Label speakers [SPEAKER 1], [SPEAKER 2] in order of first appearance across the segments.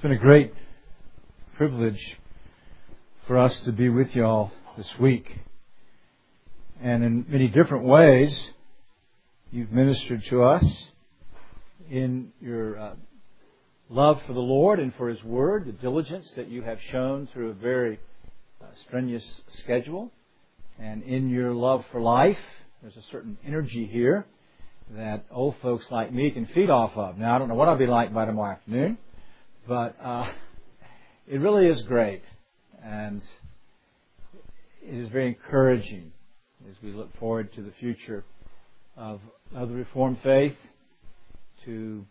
[SPEAKER 1] been a great privilege for us to be with you all this week. And in many different ways, you've ministered to us in your love for the Lord and for His Word, the diligence that you have shown through a very strenuous schedule, and in your love for life. There's a certain energy here that old folks like me can feed off of. Now, I don't know what I'll be like by tomorrow afternoon, but it really is great, and it is very encouraging as we look forward to the future of the Reformed faith, to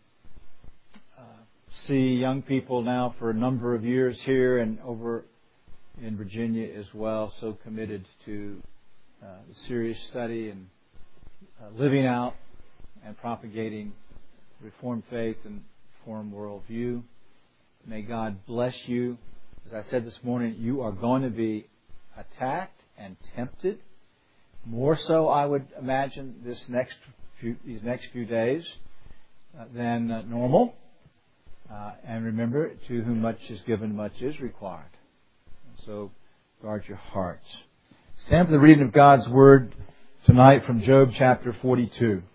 [SPEAKER 1] see young people now for a number of years here and over in Virginia as well, so committed to the serious study and living out and propagating Reformed faith and Reformed worldview. May God bless you. As I said this morning, you are going to be attacked and tempted. More so, I would imagine, these next few days than normal. And remember, to whom much is given, much is required. And so, guard your hearts. Stand for the reading of God's Word tonight from Job chapter 42.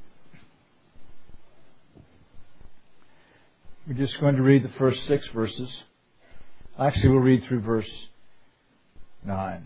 [SPEAKER 1] We're just going to read the first 6 verses. Actually, we'll read through verse 9.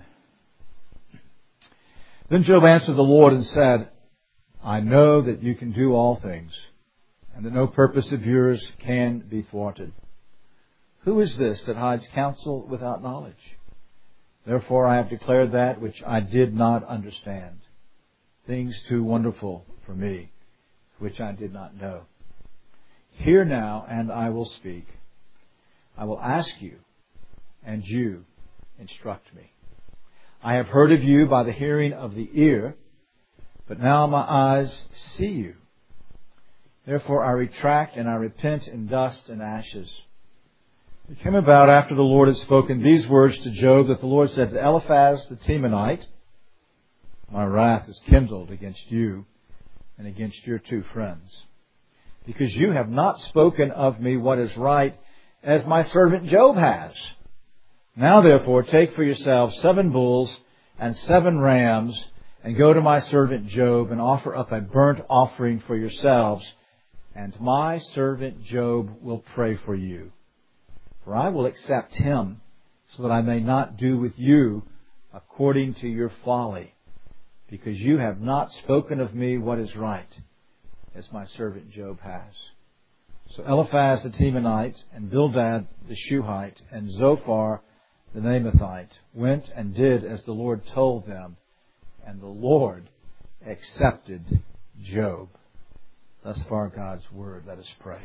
[SPEAKER 1] Then Job answered the Lord and said, I know that you can do all things, and that no purpose of yours can be thwarted. Who is this that hides counsel without knowledge? Therefore I have declared that which I did not understand, things too wonderful for me, which I did not know. Hear now, and I will speak. I will ask you, and you instruct me. I have heard of you by the hearing of the ear, but now my eyes see you. Therefore I retract and I repent in dust and ashes. It came about after the Lord had spoken these words to Job that the Lord said to Eliphaz the Temanite, My wrath is kindled against you and against your 2 friends, because you have not spoken of me what is right, as my servant Job has. Now therefore take for yourselves 7 bulls and 7 rams, and go to my servant Job, and offer up a burnt offering for yourselves, and my servant Job will pray for you. For I will accept him, so that I may not do with you according to your folly, because you have not spoken of me what is right, as my servant Job has. So Eliphaz the Temanite, and Bildad the Shuhite, and Zophar the Naamathite went and did as the Lord told them, and the Lord accepted Job. Thus far God's Word. Let us pray.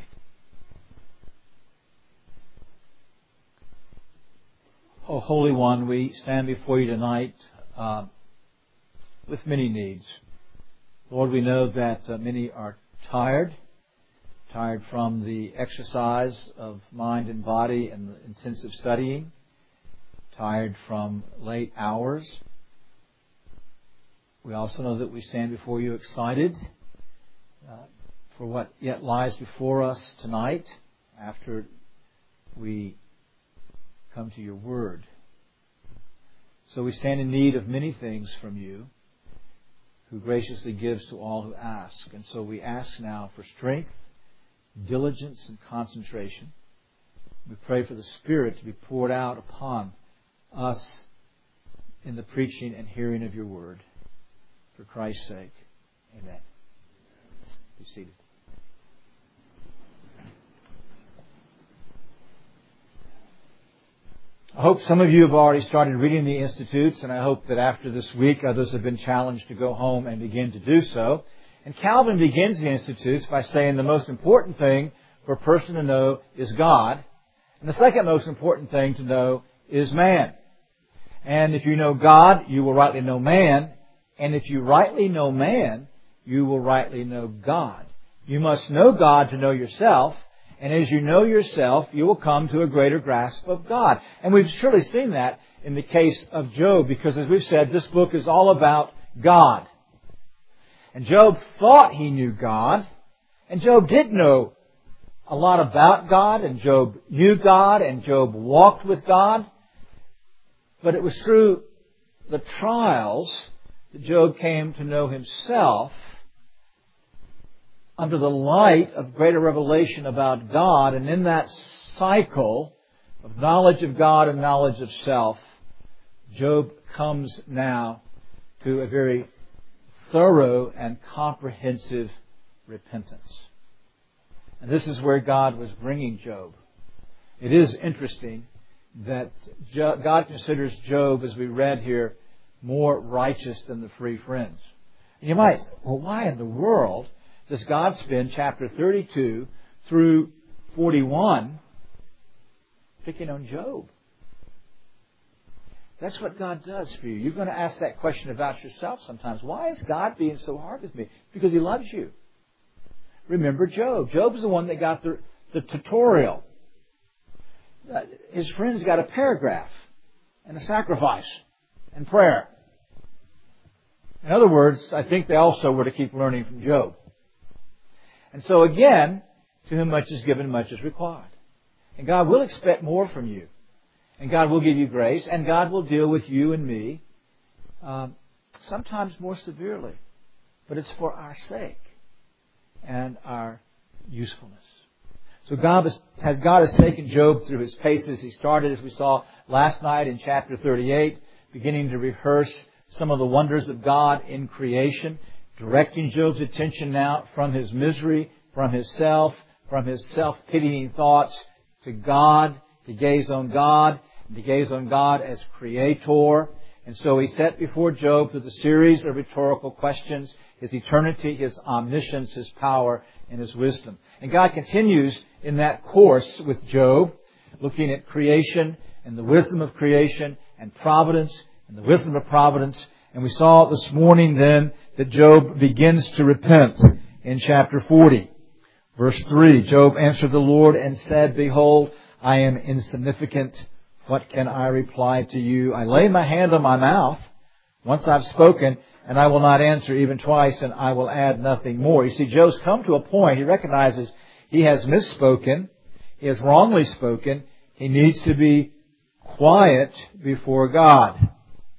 [SPEAKER 1] O Holy One, we stand before you tonight with many needs. Lord, we know that many are tired from the exercise of mind and body and the intensive studying, tired from late hours. We also know that we stand before you excited for what yet lies before us tonight after we come to your Word. So we stand in need of many things from you, who graciously gives to all who ask. And so we ask now for strength, diligence, and concentration. We pray for the Spirit to be poured out upon us in the preaching and hearing of your Word. For Christ's sake, amen. Be seated. I hope some of you have already started reading the Institutes, and I hope that after this week others have been challenged to go home and begin to do so. And Calvin begins the Institutes by saying the most important thing for a person to know is God, and the second most important thing to know is man. And if you know God, you will rightly know man, and if you rightly know man, you will rightly know God. You must know God to know yourself, and as you know yourself, you will come to a greater grasp of God. And we've surely seen that in the case of Job, because as we've said, this book is all about God. And Job thought he knew God, and Job did know a lot about God, and Job knew God, and Job walked with God. But it was through the trials that Job came to know himself under the light of greater revelation about God. And in that cycle of knowledge of God and knowledge of self, Job comes now to a very thorough and comprehensive repentance. And this is where God was bringing Job. It is interesting that God considers Job, as we read here, more righteous than the three friends. And you might, well, why in the world does God spend chapter 32 through 41 picking on Job? That's what God does for you. You're going to ask that question about yourself sometimes. Why is God being so hard with me? Because He loves you. Remember Job. Job's the one that got the tutorial. His friends got a paragraph and a sacrifice and prayer. In other words, I think they also were to keep learning from Job. And so again, to whom much is given, much is required. And God will expect more from you. And God will give you grace. And God will deal with you and me, sometimes more severely. But it's for our sake and our usefulness. So God has taken Job through his paces. He started, as we saw last night in chapter 38, beginning to rehearse some of the wonders of God in creation, directing Job's attention now from his misery, from his self-pitying thoughts to God, to gaze on God, and to gaze on God as Creator. And so he set before Job through the series of rhetorical questions His eternity, His omniscience, His power, and His wisdom. And God continues in that course with Job, looking at creation and the wisdom of creation and providence and the wisdom of providence. And we saw this morning then that Job begins to repent in chapter 40. Verse 3, Job answered the Lord and said, Behold, I am insignificant. What can I reply to you? I lay my hand on my mouth. Once I've spoken, and I will not answer even twice, and I will add nothing more. You see, Job's come to a point. He recognizes he has misspoken. He has wrongly spoken. He needs to be quiet before God.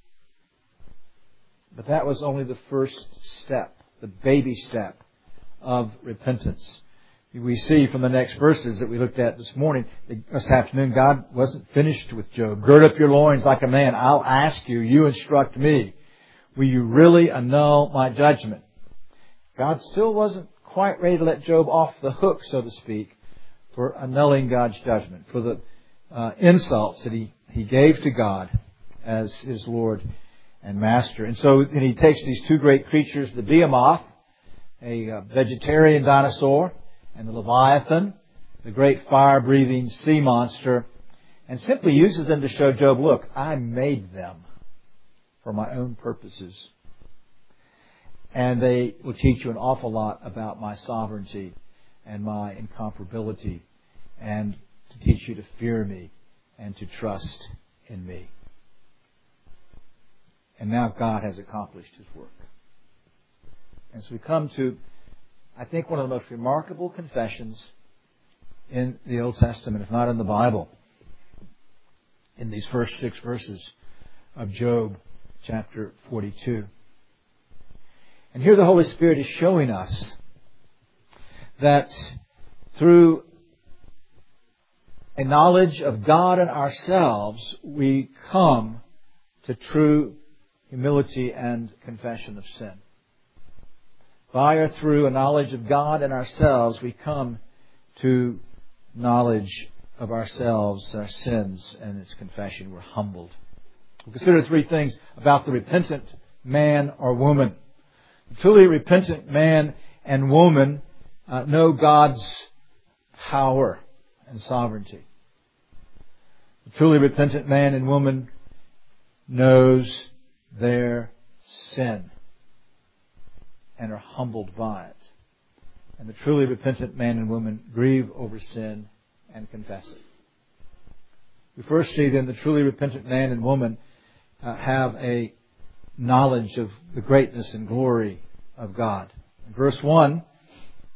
[SPEAKER 1] But that was only the first step, the baby step of repentance. We see from the next verses that we looked at this afternoon, God wasn't finished with Job. Gird up your loins like a man. I'll ask you. You instruct me. Will you really annul my judgment? God still wasn't quite ready to let Job off the hook, so to speak, for annulling God's judgment, for the insults that he gave to God as his Lord and Master. And so he takes these two great creatures, the Behemoth, a vegetarian dinosaur, and the Leviathan, the great fire-breathing sea monster, and simply uses them to show Job, look, I made them for my own purposes. And they will teach you an awful lot about my sovereignty and my incomparability, and to teach you to fear me and to trust in me. And now God has accomplished His work. And so we come to, I think, one of the most remarkable confessions in the Old Testament, if not in the Bible, in these first 6 verses of Job chapter 42. And here the Holy Spirit is showing us that through a knowledge of God and ourselves, we come to true humility and confession of sin. By or through a knowledge of God and ourselves, we come to knowledge of ourselves, our sins, and its confession. We're humbled. We'll consider 3 things about the repentant man or woman. The truly repentant man and woman know God's power and sovereignty. The truly repentant man and woman knows their sin and are humbled by it. And the truly repentant man and woman grieve over sin and confess it. We first see then the truly repentant man and woman have a knowledge of the greatness and glory of God. In verse 1,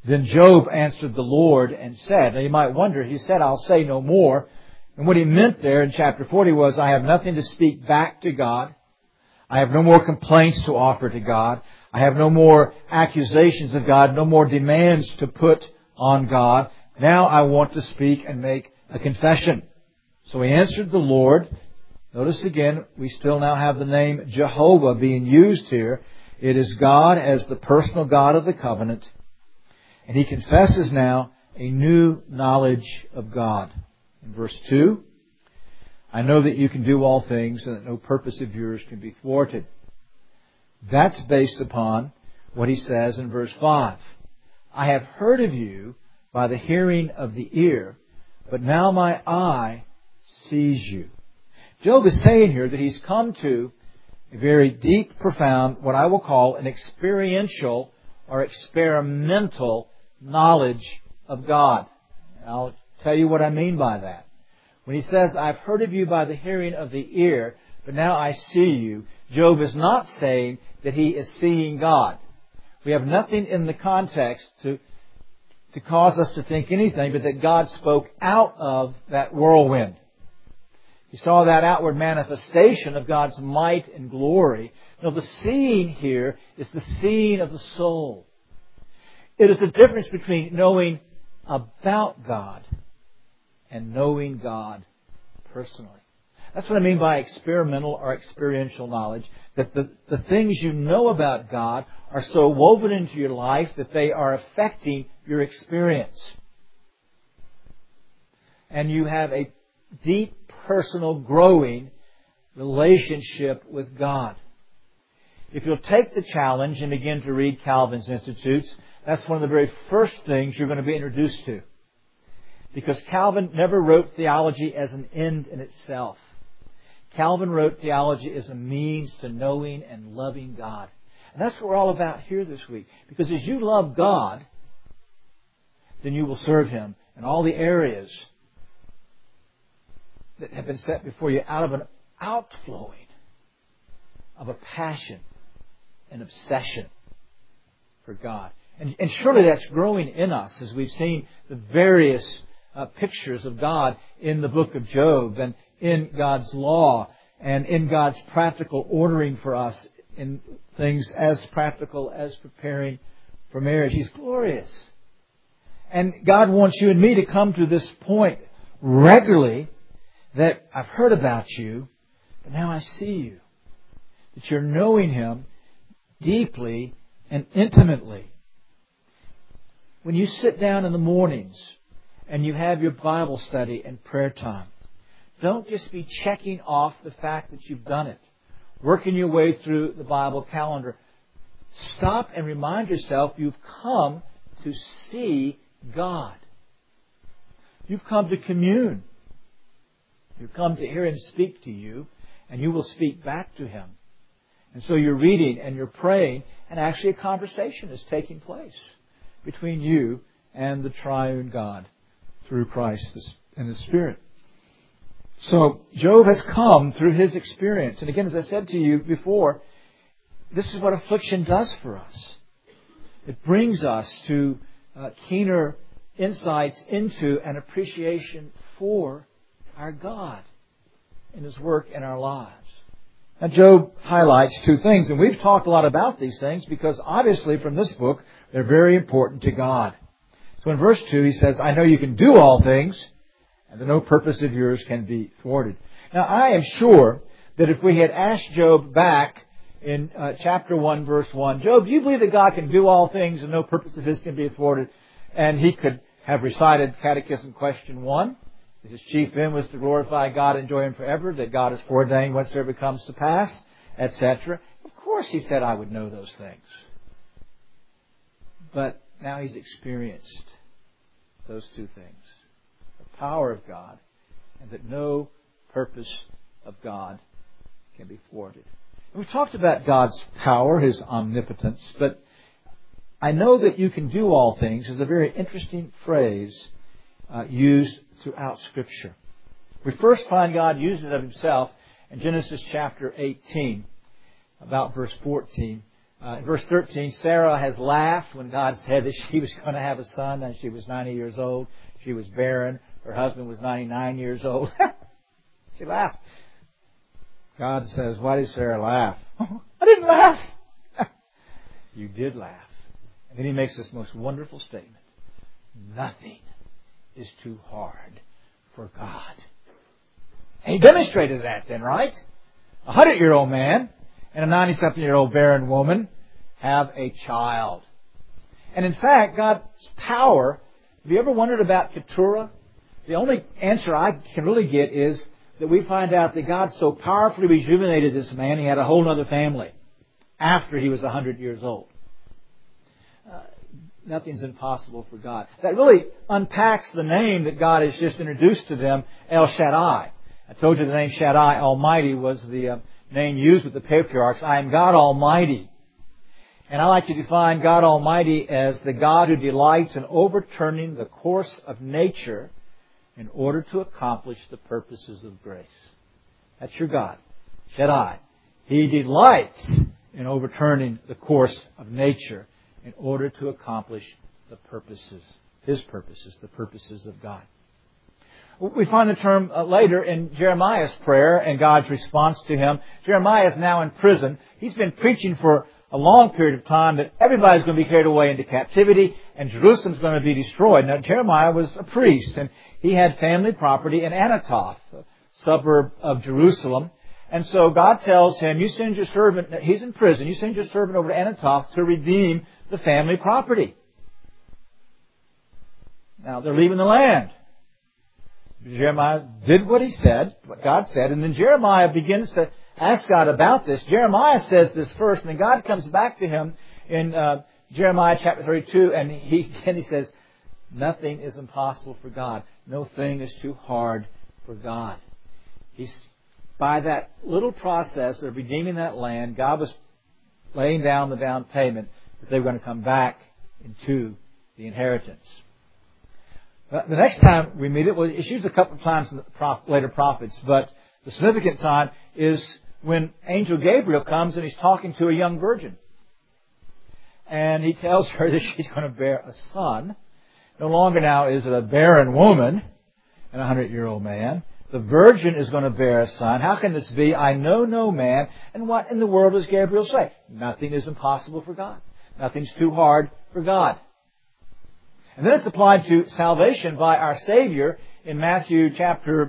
[SPEAKER 1] Then Job answered the Lord and said, now you might wonder, he said, I'll say no more. And what he meant there in chapter 40 was, I have nothing to speak back to God. I have no more complaints to offer to God. I have no more accusations of God, no more demands to put on God. Now I want to speak and make a confession. So he answered the Lord. Notice again, we still now have the name Jehovah being used here. It is God as the personal God of the covenant. And he confesses now a new knowledge of God. In verse 2, I know that you can do all things and that no purpose of yours can be thwarted. That's based upon what he says in verse 5. I have heard of you by the hearing of the ear, but now my eye sees you. Job is saying here that he's come to a very deep, profound, what I will call an experiential or experimental knowledge of God. And I'll tell you what I mean by that. When he says, I've heard of you by the hearing of the ear, but now I see you, Job is not saying that he is seeing God. We have nothing in the context to cause us to think anything but that God spoke out of that whirlwind. He saw that outward manifestation of God's might and glory. Now the seeing here is the seeing of the soul. It is a difference between knowing about God and knowing God personally. That's what I mean by experimental or experiential knowledge. That the things you know about God are so woven into your life that they are affecting your experience. And you have a deep, personal, growing relationship with God. If you'll take the challenge and begin to read Calvin's Institutes, that's one of the very first things you're going to be introduced to. Because Calvin never wrote theology as an end in itself. Calvin wrote theology as a means to knowing and loving God. And that's what we're all about here this week. Because as you love God, then you will serve Him in all the areas that have been set before you out of an outflowing of a passion, an obsession for God. And surely that's growing in us as we've seen the various pictures of God in the book of Job and in God's law and in God's practical ordering for us in things as practical as preparing for marriage. He's glorious. And God wants you and me to come to this point regularly that I've heard about you, but now I see you. That you're knowing Him deeply and intimately. When you sit down in the mornings and you have your Bible study and prayer time, don't just be checking off the fact that you've done it, working your way through the Bible calendar. Stop and remind yourself you've come to see God. You've come to commune. You've come to hear Him speak to you, and you will speak back to Him. And so you're reading and you're praying, and actually a conversation is taking place between you and the triune God through Christ and the Spirit. So Job has come through his experience. And again, as I said to you before, this is what affliction does for us. It brings us to keener insights into an appreciation for our God and His work in our lives. Now Job highlights two things, and we've talked a lot about these things because obviously from this book they're very important to God. So in verse 2 he says, I know you can do all things, and that no purpose of yours can be thwarted. Now I am sure that if we had asked Job back in chapter 1, verse 1, Job, do you believe that God can do all things and no purpose of His can be thwarted? And he could have recited Catechism question 1, that his chief end was to glorify God and enjoy Him forever, that God has foreordained whatsoever comes to pass, etc. Of course he said I would know those things. But now he's experienced those two things. The power of God and that no purpose of God can be thwarted. And we've talked about God's power, His omnipotence, but I know that you can do all things is a very interesting phrase used throughout Scripture. We first find God using it of Himself in Genesis chapter 18, about verse 14. In verse 13, Sarah has laughed when God said that she was going to have a son, and she was 90 years old. She was barren. Her husband was 99 years old. She laughed. God says, why did Sarah laugh? I didn't laugh. You did laugh. And then he makes this most wonderful statement. Nothing is too hard for God. And he demonstrated that then, right? A 100-year-old man and a 90-something-year-old barren woman have a child. And in fact, God's power, have you ever wondered about Keturah? The only answer I can really get is that we find out that God so powerfully rejuvenated this man, he had a whole other family after he was 100 years old. Nothing's impossible for God. That really unpacks the name that God has just introduced to them, El Shaddai. I told you the name Shaddai, Almighty, was the name used with the patriarchs. I am God Almighty. And I like to define God Almighty as the God who delights in overturning the course of nature in order to accomplish the purposes of grace. That's your God, Shaddai. He delights in overturning the course of nature in order to accomplish the purposes, His purposes, the purposes of God. We find the term later in Jeremiah's prayer and God's response to him. Jeremiah is now in prison. He's been preaching for a long period of time that everybody's going to be carried away into captivity and Jerusalem's going to be destroyed. Now, Jeremiah was a priest and he had family property in Anathoth, a suburb of Jerusalem. And so God tells him, you send your servant, he's in prison, you send your servant over to Anathoth to redeem the family property. Now, they're leaving the land. Jeremiah did what he said, what God said, and then Jeremiah begins to ask God about this. Jeremiah says this first, and then God comes back to him in Jeremiah chapter 32, and he says, nothing is impossible for God. No thing is too hard for God. By that little process of redeeming that land, God was laying down the down payment that they were going to come back into the inheritance. The next time we meet it's used a couple of times in the later prophets, but the significant time is when Angel Gabriel comes and he's talking to a young virgin. And he tells her that she's going to bear a son. No longer now is it a barren woman and a 100-year-old man. The virgin is going to bear a son. How can this be? I know no man. And what in the world does Gabriel say? Nothing is impossible for God. Nothing's too hard for God. And then it's applied to salvation by our Savior in Matthew chapter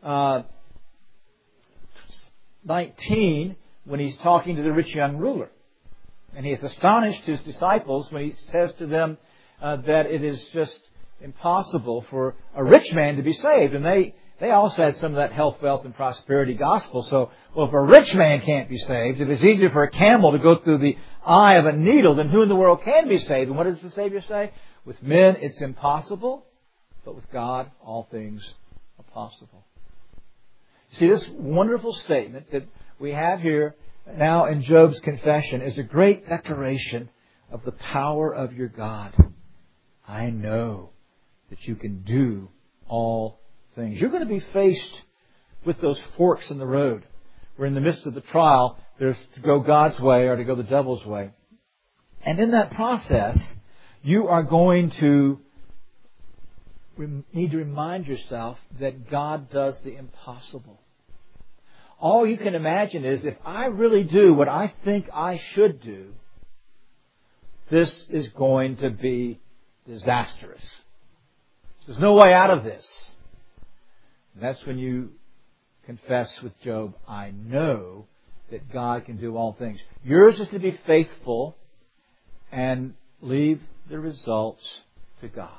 [SPEAKER 1] 19 when he's talking to the rich young ruler. And he has astonished his disciples when he says to them that it is just impossible for a rich man to be saved. And they also had some of that health, wealth, and prosperity gospel. So, well, if a rich man can't be saved, if it's easier for a camel to go through the eye of a needle, then who in the world can be saved? And what does the Savior say? With men it's impossible, but with God all things are possible. See, this wonderful statement that we have here now in Job's confession is a great declaration of the power of your God. I know that you can do all things. You're going to be faced with those forks in the road, where in the midst of the trial, there's to go God's way or to go the devil's way. And in that process, you are going to need to remind yourself that God does the impossible. All you can imagine is, if I really do what I think I should do, this is going to be disastrous. There's no way out of this. And that's when you confess with Job, I know that God can do all things. Yours is to be faithful and leave the results to God.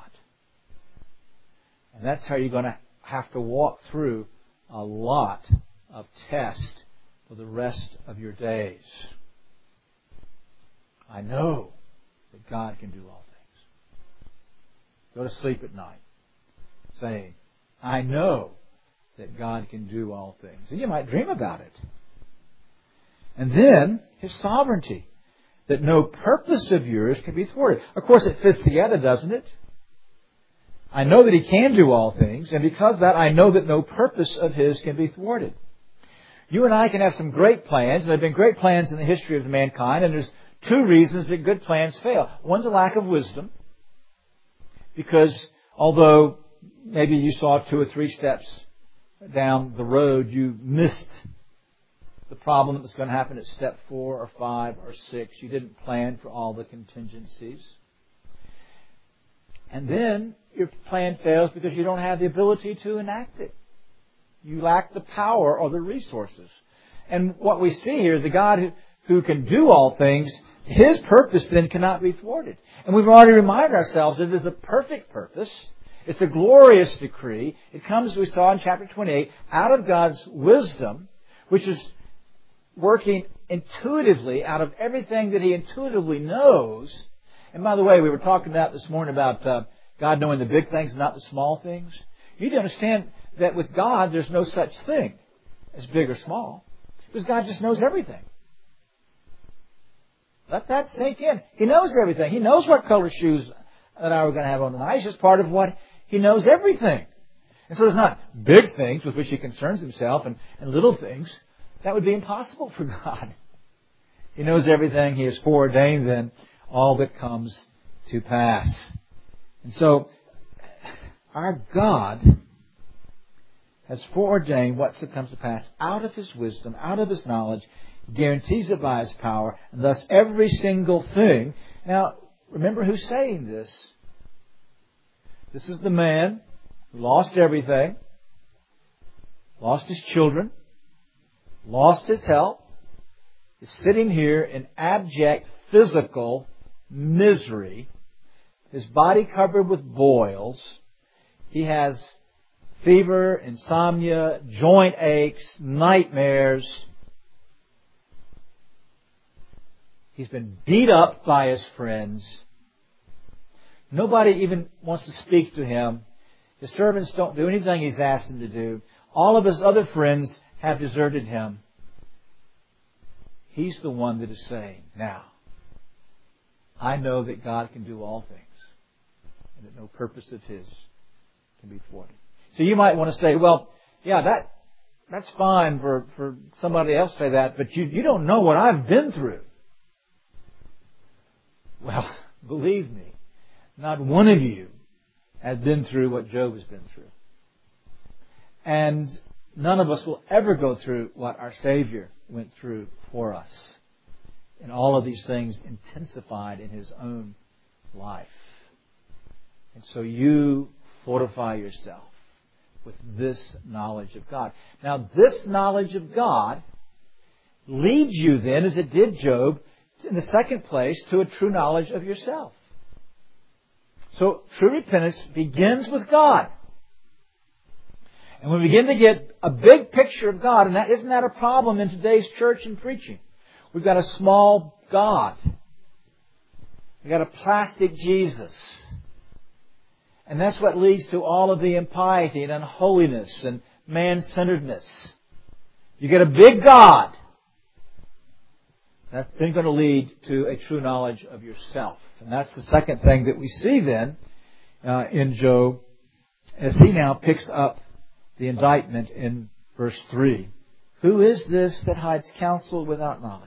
[SPEAKER 1] And that's how you're going to have to walk through a lot of tests for the rest of your days. I know that God can do all things. Go to sleep at night saying, I know that God can do all things. And you might dream about it. And then His sovereignty, that no purpose of yours can be thwarted. Of course, it fits together, doesn't it? I know that He can do all things, and because of that, I know that no purpose of His can be thwarted. You and I can have some great plans, and there have been great plans in the history of mankind, and there's two reasons that good plans fail. One's a lack of wisdom, because although maybe you saw 2 or 3 steps down the road, you missed the problem that was going to happen at step 4 or 5 or 6. You didn't plan for all the contingencies. And then your plan fails because you don't have the ability to enact it. You lack the power or the resources. And what we see here, the God who can do all things, His purpose then cannot be thwarted. And we've already reminded ourselves that it is a perfect purpose. It's a glorious decree. It comes, we saw in chapter 28, out of God's wisdom, which is working intuitively out of everything that He intuitively knows. And by the way, we were talking about this morning about God knowing the big things, not the small things. You need to understand that with God, there's no such thing as big or small, because God just knows everything. Let that sink in. He knows everything. He knows what color shoes that I were going to have on tonight. It's just part of what He knows everything. And so there's not big things with which He concerns Himself and little things. That would be impossible for God. He knows everything. He has foreordained then all that comes to pass. And so our God has foreordained what comes to pass out of His wisdom, out of His knowledge, guarantees it by His power, and thus every single thing. Now, remember who's saying this. This is the man who lost everything, lost his children, lost his health, is sitting here in abject physical misery, his body covered with boils. He has fever, insomnia, joint aches, nightmares. He's been beat up by his friends. Nobody even wants to speak to him. His servants don't do anything he's asked them to do. All of his other friends have deserted him. He's the one that is saying, now, I know that God can do all things, and that no purpose of His can be thwarted. So you might want to say, well, yeah, that's fine for somebody else to say that, but you don't know what I've been through. Well, believe me, not one of you has been through what Job has been through. And none of us will ever go through what our Savior went through for us. And all of these things intensified in His own life. And so you fortify yourself with this knowledge of God. Now, this knowledge of God leads you then, as it did Job, in the second place, to a true knowledge of yourself. So, true repentance begins with God. And we begin to get a big picture of God, and isn't that a problem in today's church and preaching? We've got a small God. We've got a plastic Jesus. And that's what leads to all of the impiety and unholiness and man-centeredness. You get a big God. That's then going to lead to a true knowledge of yourself. And that's the second thing that we see then in Job, as he now picks up the indictment in verse 3. Who is this that hides counsel without knowledge?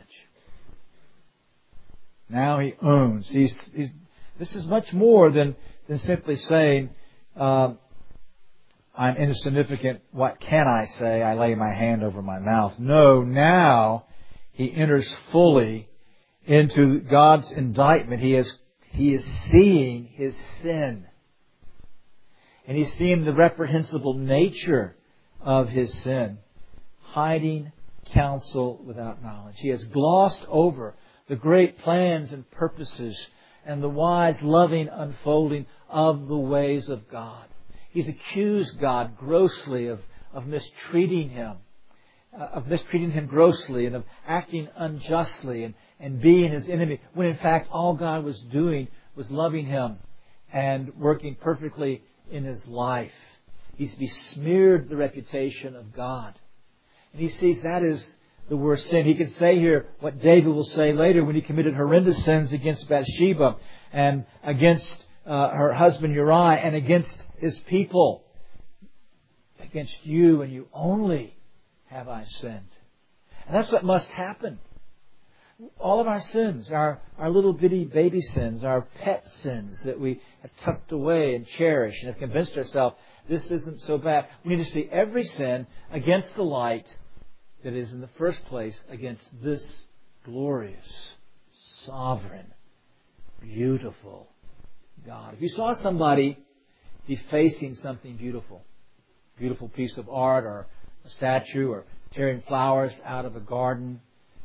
[SPEAKER 1] Now he owns. This is much more than simply saying, I'm insignificant. What can I say? I lay my hand over my mouth. No, now he enters fully into God's indictment. He is seeing his sin. And he's seeing the reprehensible nature of his sin. Hiding counsel without knowledge. He has glossed over the great plans and purposes and the wise, loving unfolding of the ways of God. He's accused God grossly of mistreating Him. Of mistreating Him grossly and of acting unjustly and being His enemy. When in fact all God was doing was loving him and working perfectly in his life. He's besmeared the reputation of God. And he sees that is the worst sin. He can say here what David will say later when he committed horrendous sins against Bathsheba and against her husband Uriah and against his people. Against you and you only have I sinned. And that's what must happen. All of our sins, our little bitty baby sins, our pet sins that we have tucked away and cherished and have convinced ourselves this isn't so bad. We need to see every sin against the light that is in the first place against this glorious, sovereign, beautiful God. If you saw somebody defacing something beautiful, beautiful piece of art or a statue or tearing flowers out of a garden,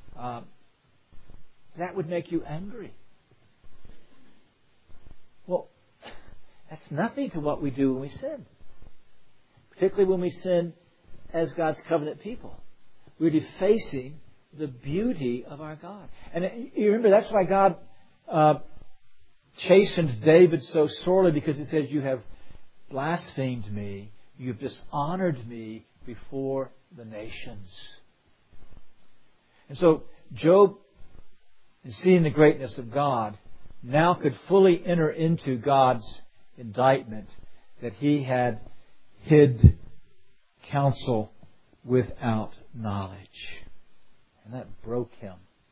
[SPEAKER 1] that would make you angry. Well, that's nothing to what we do when we sin. Particularly when we sin as God's covenant people. We're defacing the beauty of our God. And you remember, that's why God chastened David so sorely, because He says, you have blasphemed me, you have dishonored me before the nations. And so Job, in seeing the greatness of God, now could fully enter into God's indictment that he had hid counsel without knowledge. And that broke him.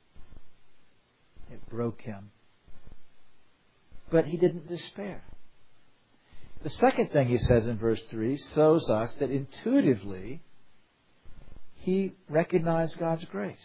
[SPEAKER 1] It broke him. But he didn't despair. The second thing he says in verse 3 shows us that intuitively he recognized God's grace.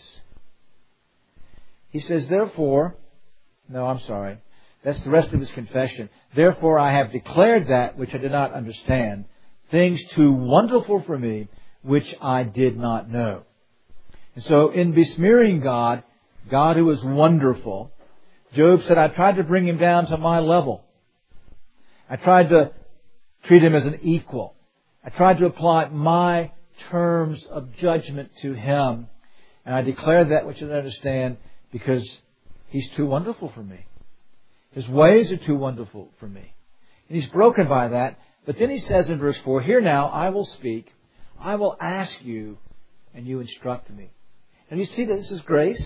[SPEAKER 1] He says, that's the rest of his confession. Therefore I have declared that which I did not understand, things too wonderful for me, which I did not know. And so in besmearing God, God who is wonderful, Job said, I tried to bring him down to my level. I tried to treat him as an equal. I tried to apply my terms of judgment to him. And I declared that which I didn't understand because he's too wonderful for me. His ways are too wonderful for me. And he's broken by that. But then he says in verse 4, here now I will speak. I will ask you, and you instruct me. And you see that this is grace.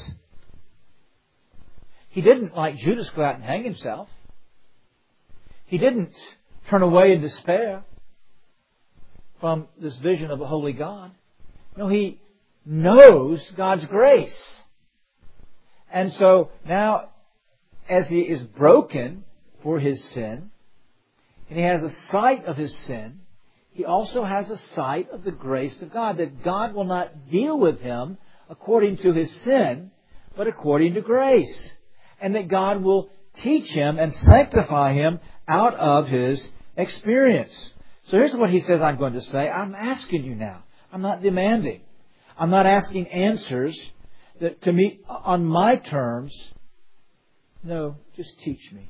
[SPEAKER 1] He didn't, like Judas, go out and hang himself. He didn't turn away in despair from this vision of a holy God. No, he knows God's grace. And so now, as he is broken for his sin, and he has a sight of his sin, he also has a sight of the grace of God, that God will not deal with him according to his sin, but according to grace. And that God will teach him and sanctify him out of his experience. So here's what he says I'm going to say. I'm asking you now. I'm not demanding. I'm not asking answers that to meet on my terms. No, just teach me.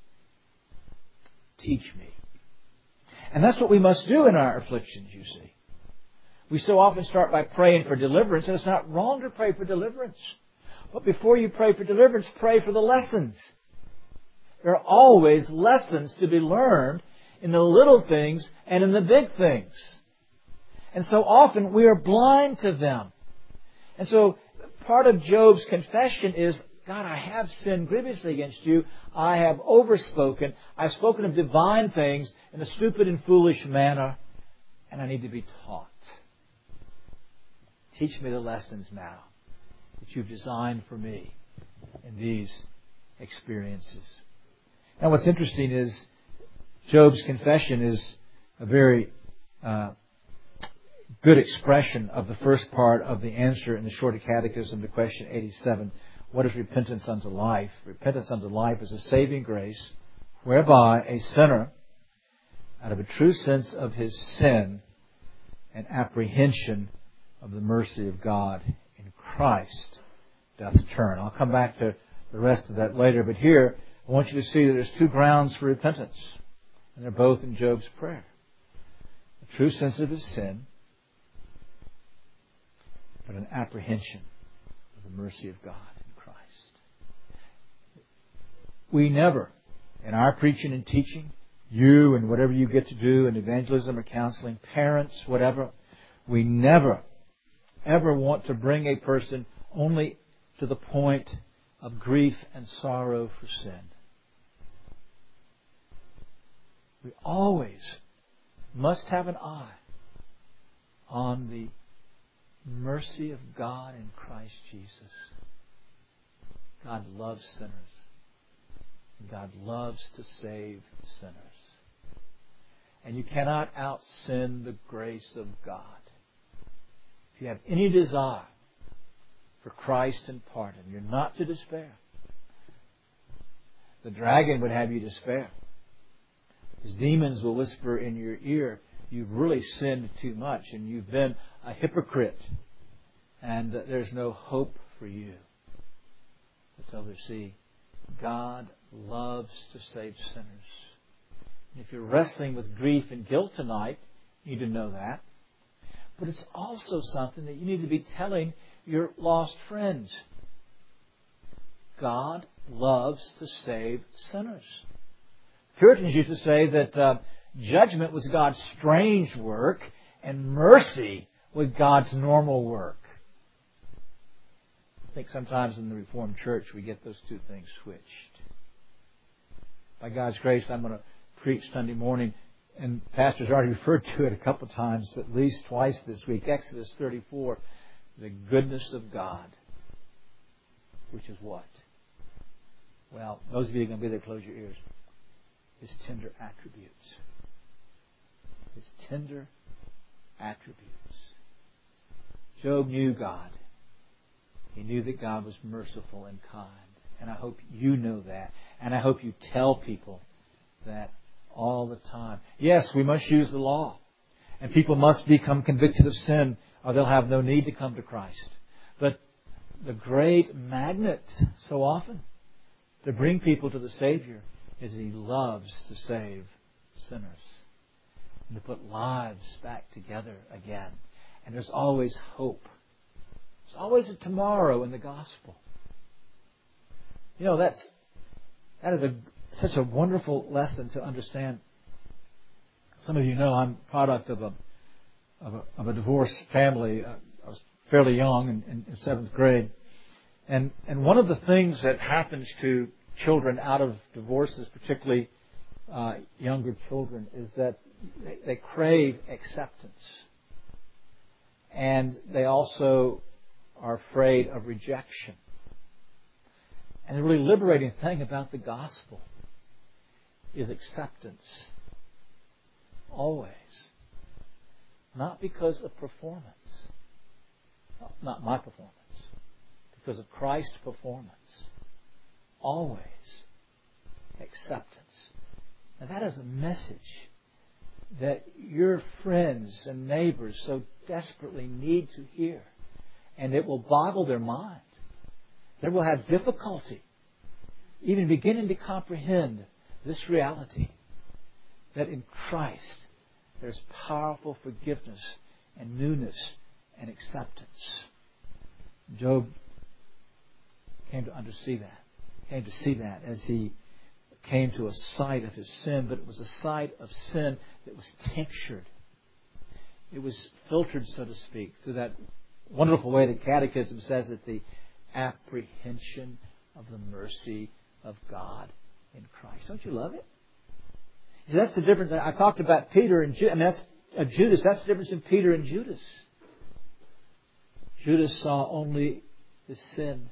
[SPEAKER 1] Teach me. And that's what we must do in our afflictions, you see. We so often start by praying for deliverance, and it's not wrong to pray for deliverance. But before you pray for deliverance, pray for the lessons. There are always lessons to be learned in the little things and in the big things. And so often we are blind to them. And so part of Job's confession is, God, I have sinned grievously against you. I have overspoken. I've spoken of divine things in a stupid and foolish manner, and I need to be taught. Teach me the lessons now that you've designed for me in these experiences. Now what's interesting is Job's confession is a very good expression of the first part of the answer in the Shorter Catechism to question 87. What is repentance unto life? Repentance unto life is a saving grace whereby a sinner, out of a true sense of his sin and apprehension of the mercy of God in Christ, doth turn. I'll come back to the rest of that later, but here I want you to see that there's two grounds for repentance, and they're both in Job's prayer. A true sense of his sin, but an apprehension of the mercy of God in Christ. We never, in our preaching and teaching, you and whatever you get to do in evangelism or counseling, parents, whatever, we never, ever want to bring a person only to the point of grief and sorrow for sin. We always must have an eye on the mercy of God in Christ Jesus. God loves sinners. God loves to save sinners. And you cannot out-sin the grace of God. If you have any desire for Christ and pardon, you're not to despair. The dragon would have you despair. His demons will whisper in your ear, you've really sinned too much and you've been a hypocrite and there's no hope for you. But so they see, God loves to save sinners. And if you're wrestling with grief and guilt tonight, you need to know that. But it's also something that you need to be telling your lost friends. God loves to save sinners. Puritans used to say that judgment was God's strange work and mercy was God's normal work. I think sometimes in the Reformed Church we get those two things switched. By God's grace, I'm going to preach Sunday morning, and Pastor's already referred to it a couple of times, at least twice this week. Exodus 34, the goodness of God, which is what? Well, those of you who are going to be there, close your ears. His tender attributes. His tender attributes. Job knew God. He knew that God was merciful and kind. And I hope you know that. And I hope you tell people that all the time. Yes, we must use the law. And people must become convicted of sin or they'll have no need to come to Christ. But the great magnet so often to bring people to the Savior is that He loves to save sinners and to put lives back together again. And there's always hope. There's always a tomorrow in the gospel. You know, that is such a wonderful lesson to understand. Some of you know I'm a product of a divorced family. I was fairly young in 7th grade. And one of the things that happens to children out of divorces, particularly younger children, is that they crave acceptance. And they also are afraid of rejection. And the really liberating thing about the gospel is acceptance. Always. Not because of performance. Not my performance. Because of Christ's performance. Always. Acceptance. And that is a message that your friends and neighbors so desperately need to hear. And it will boggle their mind. They will have difficulty even beginning to comprehend this reality that in Christ there's powerful forgiveness and newness and acceptance. Job came to see that as he came to a sight of his sin, but it was a sight of sin that was tinctured. It was filtered, so to speak, through that wonderful way the Catechism says that the apprehension of the mercy of God in Christ. Don't you love it? See, that's the difference. I talked about Peter and Judas. That's the difference in Peter and Judas. Judas saw only his sin.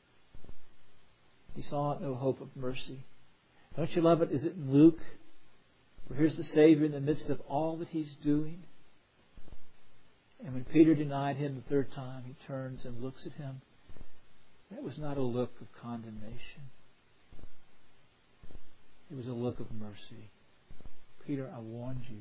[SPEAKER 1] He saw no hope of mercy. Don't you love it? Is it in Luke? Where here's the Savior in the midst of all that He's doing. And when Peter denied Him the third time, He turns and looks at him. That was not a look of condemnation. It was a look of mercy. Peter, I warned you.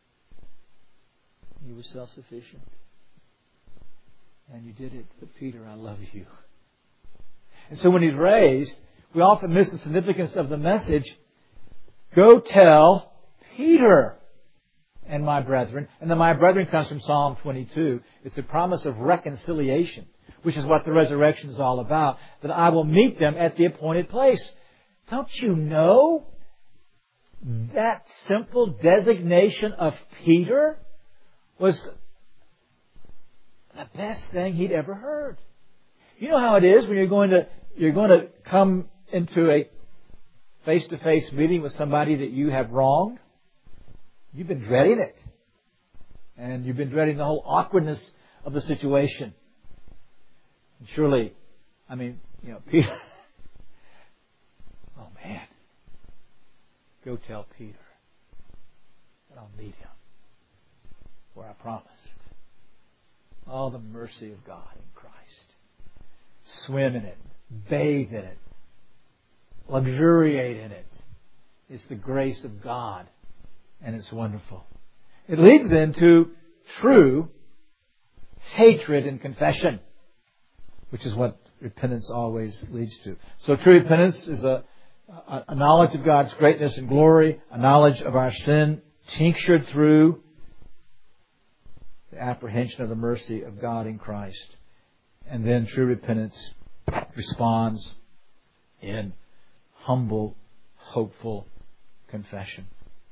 [SPEAKER 1] You were self-sufficient. And you did it. But Peter, I love you. And so when he's raised, we often miss the significance of the message. Go tell Peter and my brethren. And the my brethren comes from Psalm 22. It's a promise of reconciliation, which is what the resurrection is all about. That I will meet them at the appointed place. Don't you know that simple designation of Peter was the best thing he'd ever heard? You know how it is when you're going to come into a face-to-face meeting with somebody that you have wronged. You've been dreading it. And you've been dreading the whole awkwardness of the situation. And surely, Peter, Go tell Peter that I'll meet him where I promised. Oh, the mercy of God in Christ. Swim in it. Bathe in it. Luxuriate in it. It's the grace of God. And it's wonderful. It leads then to true hatred and confession, which is what repentance always leads to. So true repentance is a knowledge of God's greatness and glory, a knowledge of our sin, tinctured through the apprehension of the mercy of God in Christ. And then true repentance responds in humble, hopeful confession.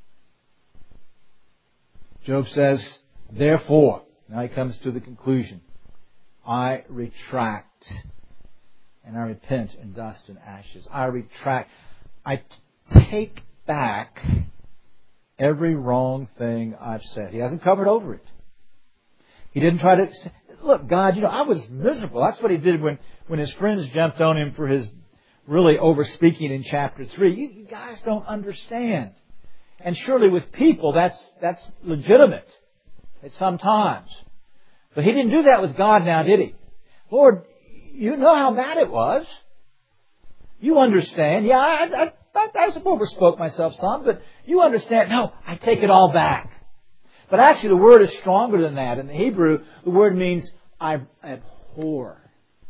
[SPEAKER 1] Job says, therefore, now he comes to the conclusion, I retract and I repent in dust and ashes. I retract. I take back every wrong thing I've said. He hasn't covered over it. He didn't try to... Look, God, I was miserable. That's what he did when his friends jumped on him for his really over-speaking in chapter 3. You guys don't understand. And surely with people, that's legitimate at some times. But he didn't do that with God now, did he? Lord, you know how bad it was. You understand. Yeah, I suppose overspoke myself some, but you understand. No, I take it all back. But actually the word is stronger than that. In the Hebrew, the word means I abhor.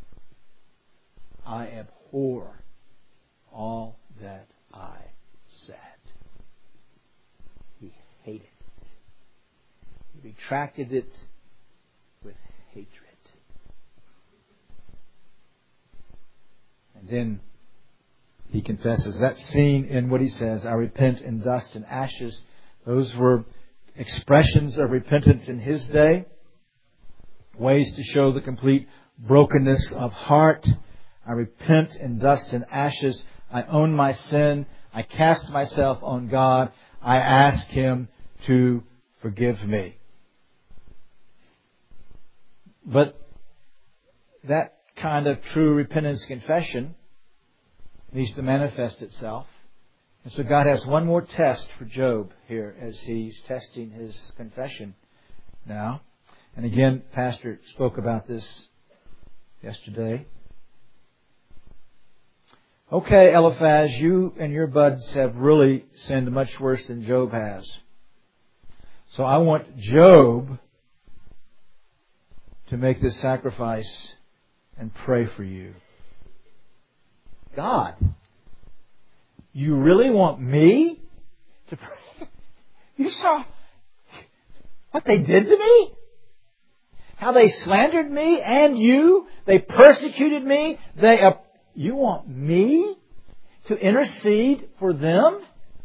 [SPEAKER 1] I abhor all that I said. He hated it. He retracted it with hatred. And then he confesses. That's seen in what he says, I repent in dust and ashes. Those were expressions of repentance in his day. Ways to show the complete brokenness of heart. I repent in dust and ashes. I own my sin. I cast myself on God. I ask Him to forgive me. But that kind of true repentance confession needs to manifest itself. And so God has one more test for Job here as he's testing his confession now. And again, Pastor spoke about this yesterday. Okay, Eliphaz, you and your buds have really sinned much worse than Job has. So I want Job to make this sacrifice and pray for you. God, you really want me to pray? You saw what they did to me? How they slandered me and you? They persecuted me? You want me to intercede for them?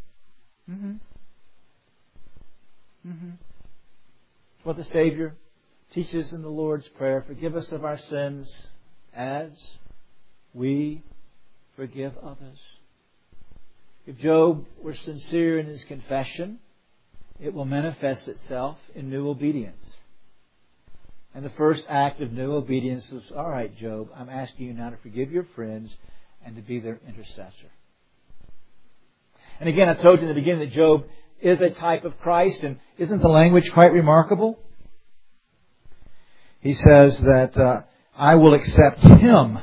[SPEAKER 1] It's what the Savior teaches in the Lord's Prayer. Forgive us of our sins as we forgive others. If Job were sincere in his confession, it will manifest itself in new obedience. And the first act of new obedience was, all right, Job, I'm asking you now to forgive your friends and to be their intercessor. And again, I told you in the beginning that Job is a type of Christ, and isn't the language quite remarkable? He says that I will accept him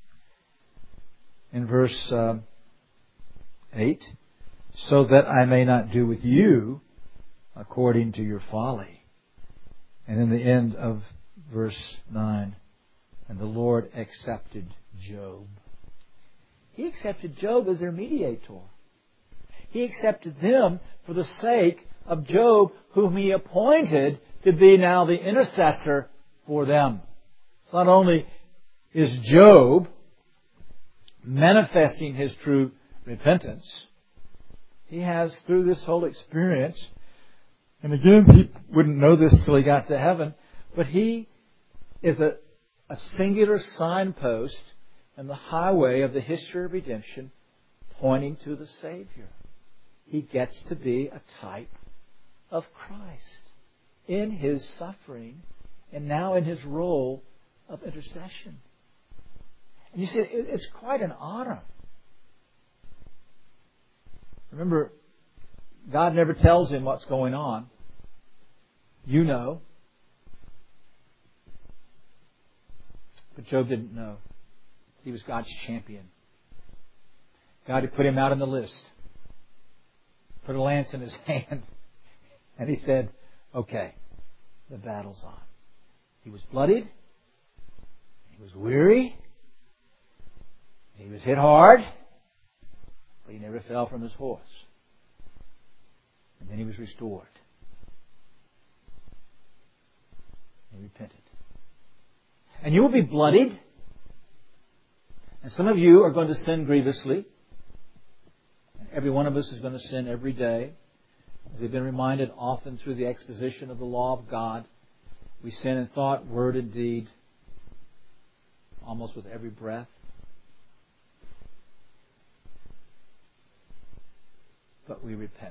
[SPEAKER 1] in verse 8, so that I may not do with you according to your folly. And in the end of verse 9, and the Lord accepted Job. He accepted Job as their mediator. He accepted them for the sake of Job, whom He appointed to be now the intercessor for them. So not only is Job manifesting his true repentance, he has, through this whole experience, and again, he wouldn't know this till he got to heaven, but he is a singular signpost in the highway of the history of redemption pointing to the Savior. He gets to be a type of Christ in His suffering and now in His role of intercession. And you see, it's quite an honor. Remember, God never tells him what's going on. You know. But Job didn't know. He was God's champion. God had put him out on the list. Put a lance in his hand. And he said, okay, the battle's on. He was bloodied. He was weary. He was hit hard. But he never fell from his horse. And then he was restored. He repented. And you will be bloodied. And some of you are going to sin grievously. And every one of us is going to sin every day. We've been reminded often through the exposition of the law of God. We sin in thought, word, and deed, almost with every breath. But we repent.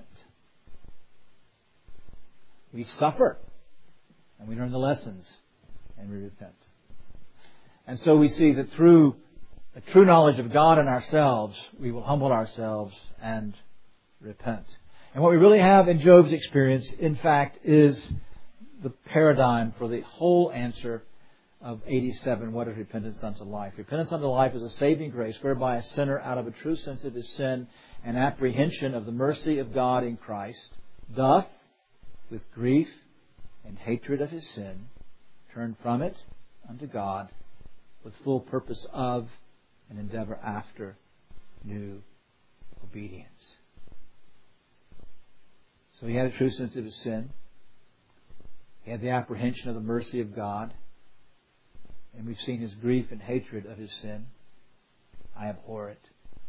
[SPEAKER 1] We suffer. And we learn the lessons. And we repent. And so we see that through a true knowledge of God and ourselves, we will humble ourselves and repent. And what we really have in Job's experience, in fact, is the paradigm for the whole answer of 87. What is repentance unto life? Repentance unto life is a saving grace whereby a sinner, out of a true sense of his sin and apprehension of the mercy of God in Christ, doth, with grief and hatred of his sin, turn from it unto God with full purpose of and endeavor after new obedience. So he had a true sense of his sin. He had the apprehension of the mercy of God. And we've seen his grief and hatred of his sin. I abhor it.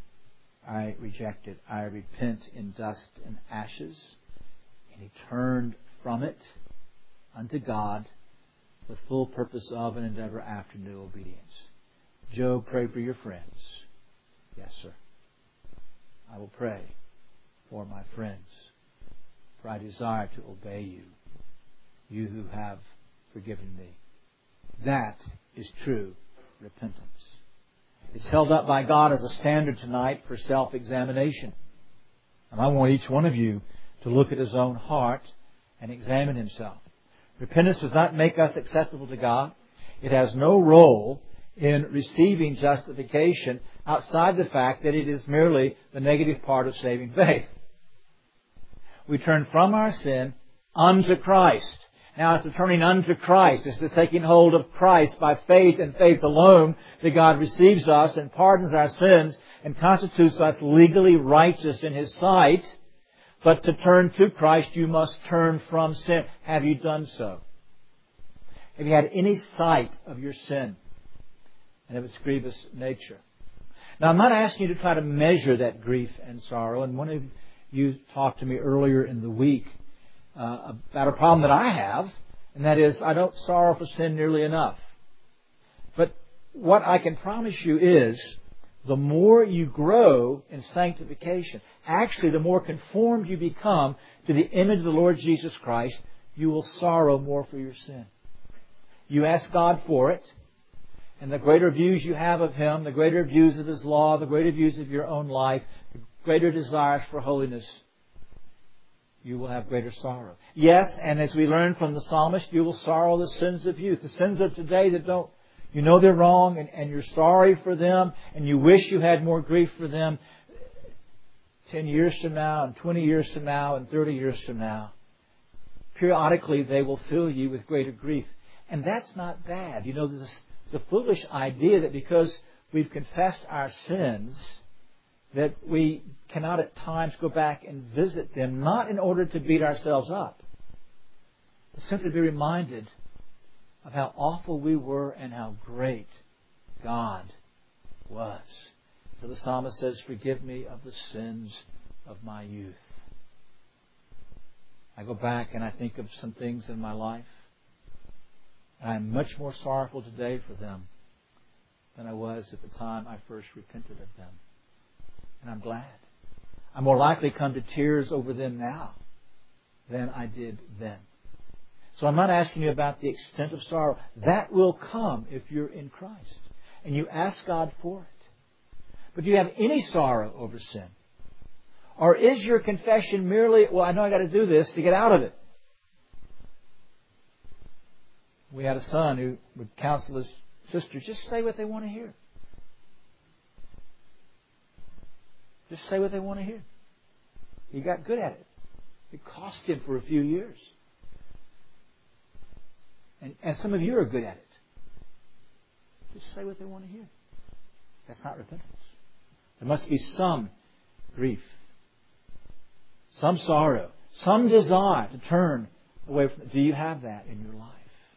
[SPEAKER 1] I reject it. I repent in dust and ashes. And he turned from it unto God with full purpose of and endeavor after new obedience. Job, pray for your friends. Yes, sir. I will pray for my friends, for I desire to obey you, you who have forgiven me. That is true repentance. It's held up by God as a standard tonight for self-examination. And I want each one of you to look at his own heart and examine himself. Repentance does not make us acceptable to God. It has no role in receiving justification outside the fact that it is merely the negative part of saving faith. We turn from our sin unto Christ. Now it's the turning unto Christ. It's the taking hold of Christ by faith and faith alone that God receives us and pardons our sins and constitutes us legally righteous in His sight. But to turn to Christ, you must turn from sin. Have you done so? Have you had any sight of your sin and of its grievous nature? Now, I'm not asking you to try to measure that grief and sorrow. And one of you talked to me earlier in the week about a problem that I have, and that is I don't sorrow for sin nearly enough. But what I can promise you is the more you grow in sanctification, actually the more conformed you become to the image of the Lord Jesus Christ, you will sorrow more for your sin. You ask God for it, and the greater views you have of Him, the greater views of His law, the greater views of your own life, the greater desires for holiness, you will have greater sorrow. Yes, and as we learn from the psalmist, you will sorrow the sins of youth, the sins of today that don't, you know they're wrong, and you're sorry for them, and you wish you had more grief for them 10 years from now, and 20 years from now, and 30 years from now. Periodically, they will fill you with greater grief. And that's not bad. You know, there's a foolish idea that because we've confessed our sins, that we cannot at times go back and visit them, not in order to beat ourselves up, but simply to be reminded of how awful we were and how great God was. So the psalmist says, forgive me of the sins of my youth. I go back and I think of some things in my life, and I'm much more sorrowful today for them than I was at the time I first repented of them. And I'm glad. I'm more likely to come to tears over them now than I did then. So I'm not asking you about the extent of sorrow. That will come if you're in Christ. And you ask God for it. But do you have any sorrow over sin? Or is your confession merely, well, I know I got to do this to get out of it? We had a son who would counsel his sister, just say what they want to hear. Just say what they want to hear. He got good at it. It cost him for a few years. And some of you are good at it. Just say what they want to hear. That's not repentance. There must be some grief, some sorrow, some desire to turn away from it. Do you have that in your life?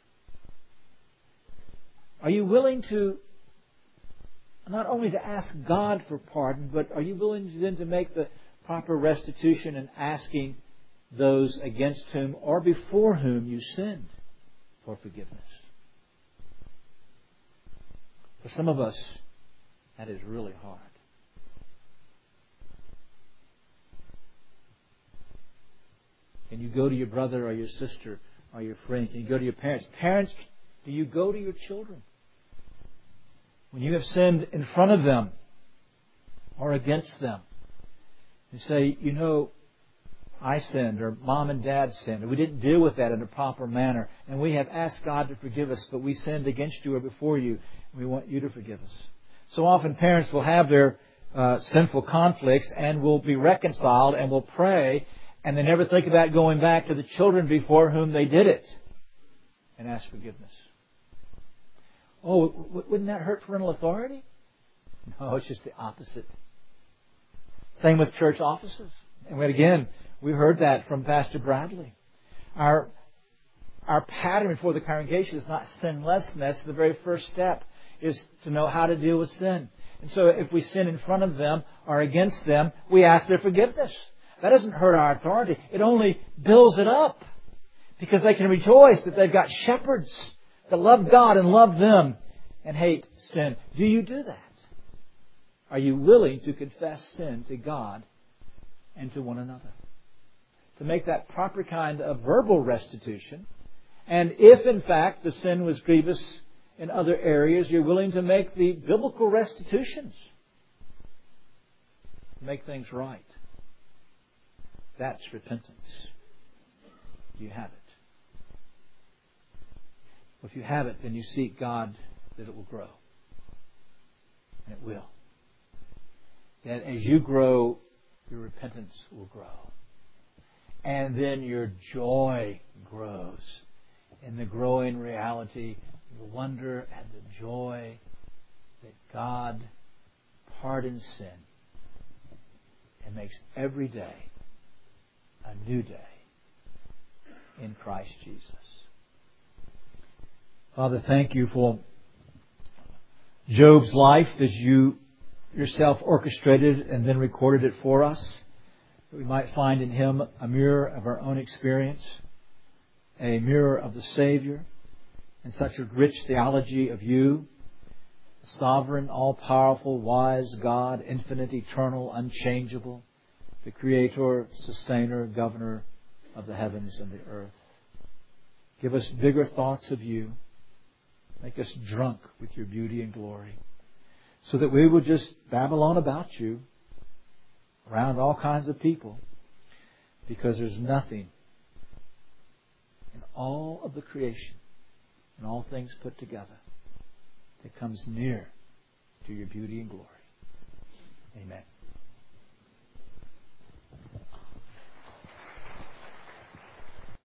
[SPEAKER 1] Are you willing to not only to ask God for pardon, but are you willing then to make the proper restitution in asking those against whom or before whom you sinned for forgiveness? For some of us, that is really hard. Can you go to your brother or your sister or your friend? Can you go to your parents? Parents, do you go to your children? When you have sinned in front of them or against them, and say, you know, I sinned, or Mom and Dad sinned, or we didn't deal with that in a proper manner, and we have asked God to forgive us, but we sinned against you or before you, and we want you to forgive us. So often parents will have their sinful conflicts and will be reconciled and will pray, and they never think about going back to the children before whom they did it and ask forgiveness. Oh, wouldn't that hurt parental authority? No, it's just the opposite. Same with church offices. And again, we heard that from Pastor Bradley. Our pattern before the congregation is not sinlessness. The very first step is to know how to deal with sin. And so if we sin in front of them or against them, we ask their forgiveness. That doesn't hurt our authority. It only builds it up. Because they can rejoice that they've got shepherds that love God and love them and hate sin. Do you do that? Are you willing to confess sin to God and to one another? To make that proper kind of verbal restitution. And if in fact the sin was grievous in other areas, you're willing to make the biblical restitutions. Make things right. That's repentance. Do you have it? If you have it, then you seek God that it will grow. And it will. And as you grow, your repentance will grow. And then your joy grows in the growing reality, the wonder and the joy that God pardons sin and makes every day a new day in Christ Jesus. Father, thank you for Job's life that you yourself orchestrated and then recorded it for us, that we might find in him a mirror of our own experience, a mirror of the Savior, and such a rich theology of you, sovereign, all-powerful, wise God, infinite, eternal, unchangeable, the Creator, Sustainer, Governor of the heavens and the earth. Give us bigger thoughts of you. Make us drunk with your beauty and glory, so that we would just babble on about you around all kinds of people, because there's nothing in all of the creation and all things put together that comes near to your beauty and glory. Amen.